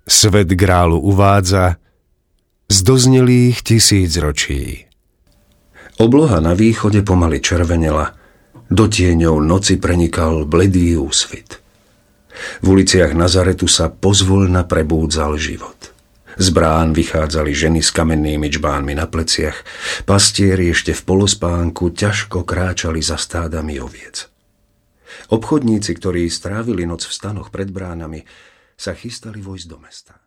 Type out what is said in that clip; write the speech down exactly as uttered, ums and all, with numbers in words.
Svet grálu uvádza z doznelých tisícročí. Obloha na východe pomaly červenela, do tieňov noci prenikal bledý úsvit. V uliciach Nazaretu sa pozvolna prebúdzal život. Z brán vychádzali ženy s kamennými čbánmi na pleciach, pastieri ešte v polospánku ťažko kráčali za stádami oviec. Obchodníci, ktorí strávili noc v stanoch pred bránami, sa chystali vojsť do mesta.